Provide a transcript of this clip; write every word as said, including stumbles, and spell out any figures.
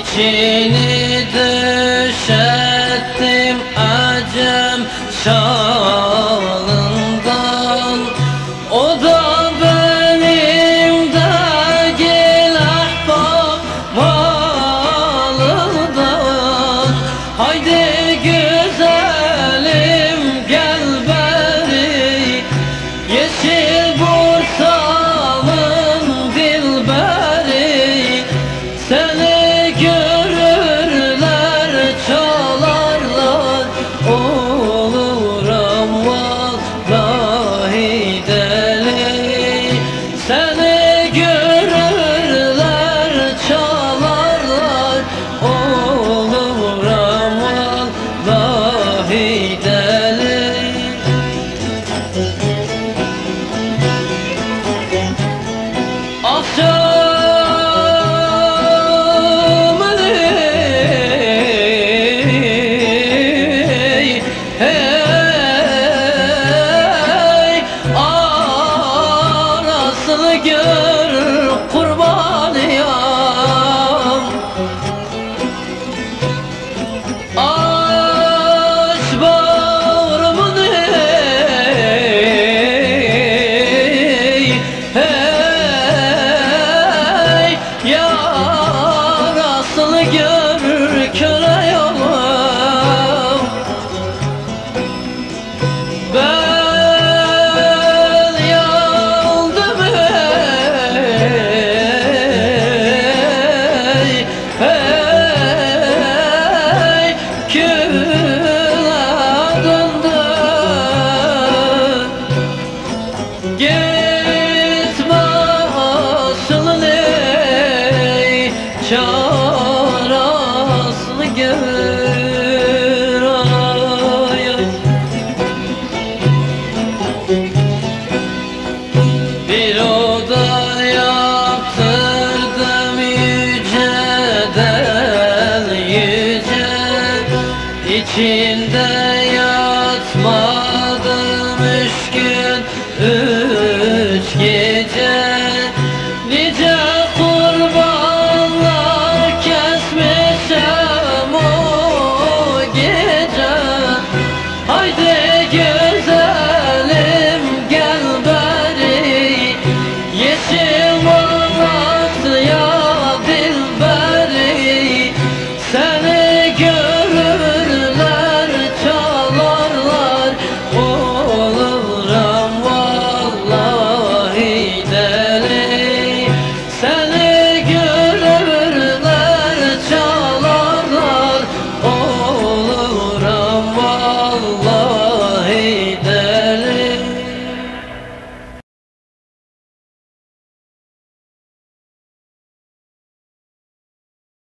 İçini döşettim acem şalından. O da benim de gel ahbap malından. Haydi güzelim gel beri, yeşil Bursa'nın dilberi. Seni görürler çalarlar, oluram vallahi deli. Seni görürler çalarlar, oluram vallahi deli. Akşam gör kurbanıyam, aç bağrımın hey, hey, yarasını gör köre yolum. Ben çarasını gör ay ay. Bir oda yaptırdım yüceden yüce, İçinde yatmadım üç gün üç gece. Nice kurbanlar kesmişem o gece. Haydi güzelim gel beri, yeşil Malatya dilberi. Seni görürler çalarlar, oluram vallahi deli. Seni